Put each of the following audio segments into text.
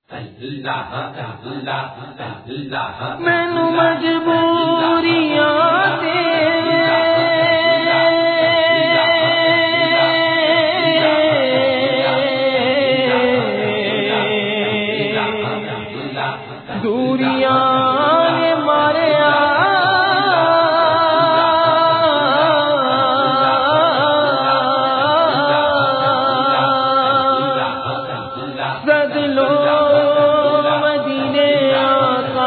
مینوں مجبوریاں دوریاں ماریا سد لو مدینے آقا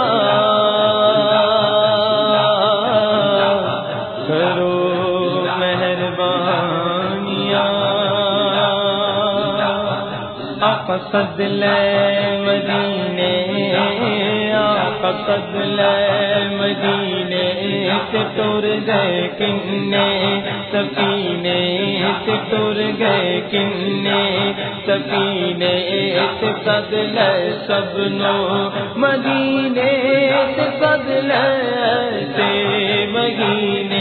کرو مہربانیاں آقا سد لے مدینے قصد لے مدینے سے ٹر گئے کنے سفینے سے ٹر گئے کنے سفینے سے سد لے سب نو مدینے سے سد لے سے مہینے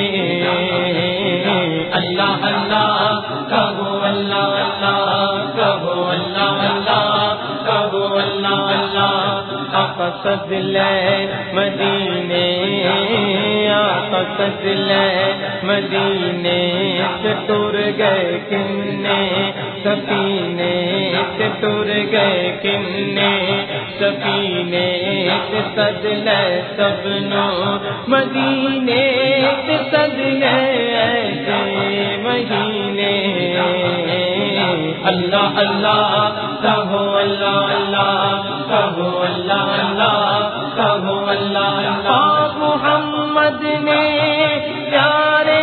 اللہ اللہ کہو اللہ اللہ کہو اللہ اللہ کہو اللہ اللہ آقا سد لے مدینے آقا سد لے مدینے سے ٹر گئے کنے سفینے سے ٹر گئے کنے سفینے سے سد لے سب نو مدینے سے سد لے ایسے مہینے اللہ اللہ کہو اللہ اللہ کہو اللہ اللہ کہو اللہ اللہ محمد نے پیارے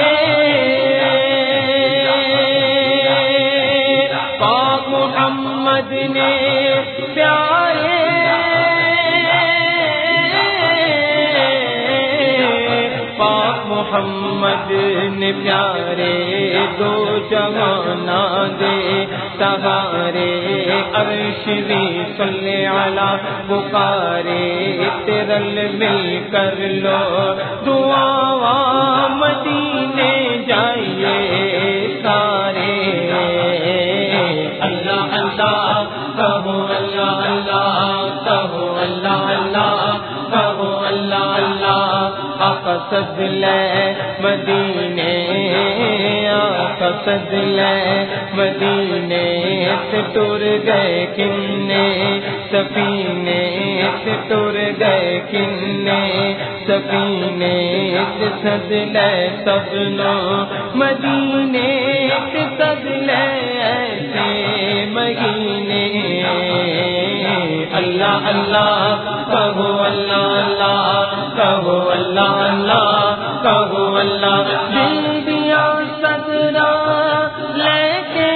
پاک محمد نے پیارے پاک محمد نے پیارے دو جہانا دے سہارے عرش بھی صلی علی پکارے تیرل مل کر لو دعا مدینے جائیے سارے اللہ اللہ کہو اللہ اللہ کہو اللہ اللہ کہو اللہ اللہ آقا سد لے مدینے آقا سد لے مدینے سے ٹر گئے کنے سفینے سے ٹر گئے کنے سفینے سے سد لے سب نو مدینے سے سد لے ایسے مہینے اللہ اللہ کہو اللہ اللہ کہو اللہ اللہ کہو اللہ دل دیا صدرا لے کے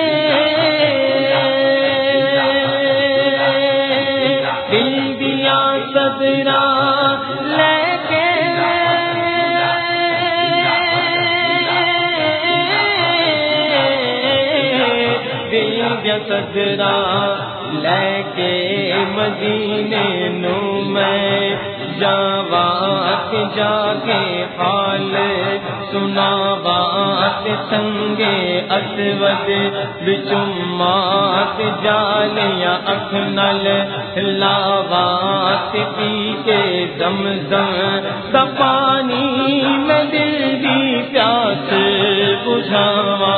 دل دیا صدرا لے کے دل دیا صدرا لے کے مدینے نو میں جاوات جا کے حال سناوات سنگے اسود بچمات جالیا اکھ نل لاوات پی کے زمزم کا پانی میں دل دی پیاس بجھاوا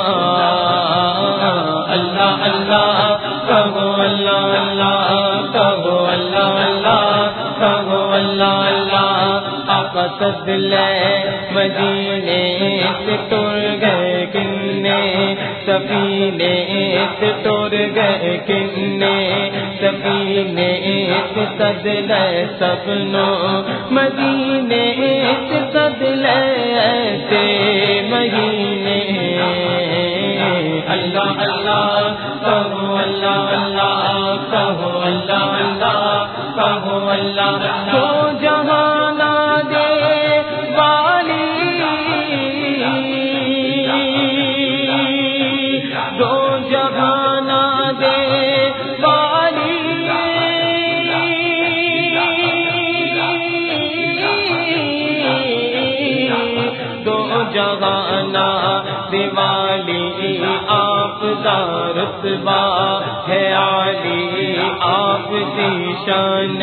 اللہ اللہ کہو اللہ اللہ کہو اللہ اللہ کہو اللہ اللہ آقا سد لے مدینے سے ٹر گئے کنے سفینے سے ٹر گئے کنے سفینے سے سد لے سب نو مدینے سے سد لے ایسے مہینے اللہ اللہ کہو اللہ اللہ کہو اللہ اللہ کہو اللہ تو جہانا دے والی دو جہانا دے والی دو جہانا دیوالی آپ کا رتبہ ہے عالی آپ کی شان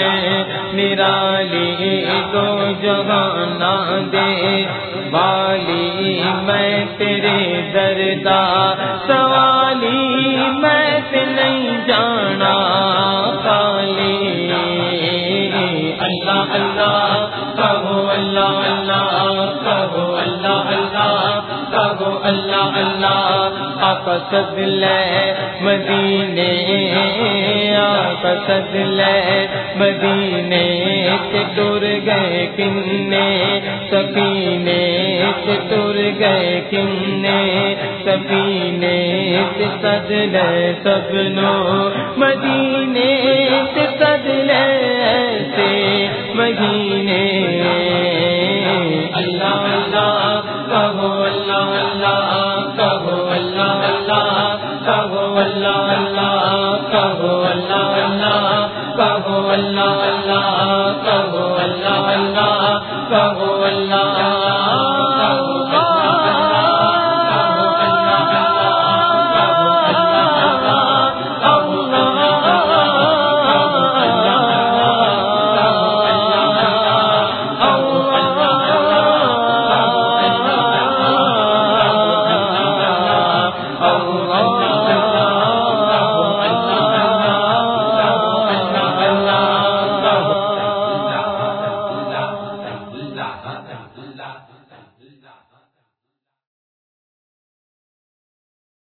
نرالی دو جہانا دے والی میں تیرے دردا سوالی میں تے نہیں جانا خالی اللہ اللہ کہو اللہ اللہ کہو اللہ اللہ کہو اللہ اللہ آقا صد لے مدینے آقا صد لے مدینے سے ٹر گئے کنے سفینے سے ٹر گئے کنے سفینے سے صد لے سب نو مدینے سے صد لے سے مہینے اللہ اللہ کہو اللہ اللہ کہو اللہ اللہ کہو اللہ اللہ کہو اللہ اللہ کہو اللہ اللہ کہو اللہ اللہ